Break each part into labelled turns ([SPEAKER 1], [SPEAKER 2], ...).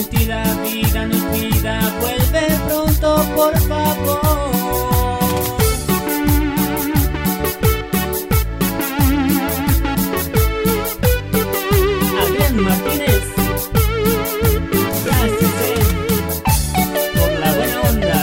[SPEAKER 1] sin ti la vida no es vida, vuelve pronto por favor. Adrián Martínez, gracias por la buena onda.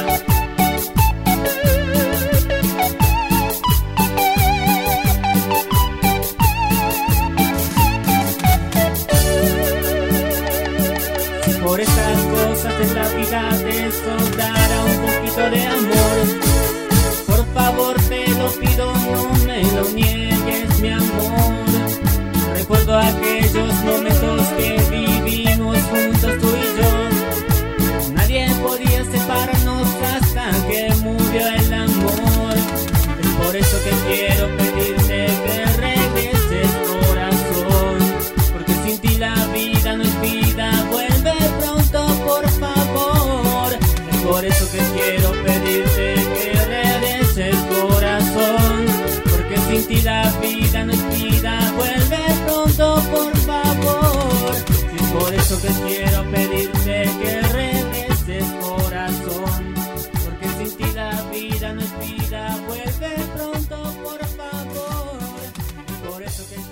[SPEAKER 1] Si por estas cosas de la vida te sobrara un poquito de amor, por favor te lo pido, no me lo niegues, mi amor. Recuerdo aquellos momentos que vivimos juntos tú y yo. Nadie podía separarnos hasta que murió el amor. Es por eso que quiero pedirte que regreses, corazón, porque sin ti la vida no es vida, vuelve pronto por favor. Es por eso que quiero pedirte que regreses, corazón, porque sin ti la vida no es vida, vuelve pronto por favor. Es por eso que quiero pedirte que regreses, corazón, porque sin ti la vida no es vida, vuelve pronto por favor. Es por eso que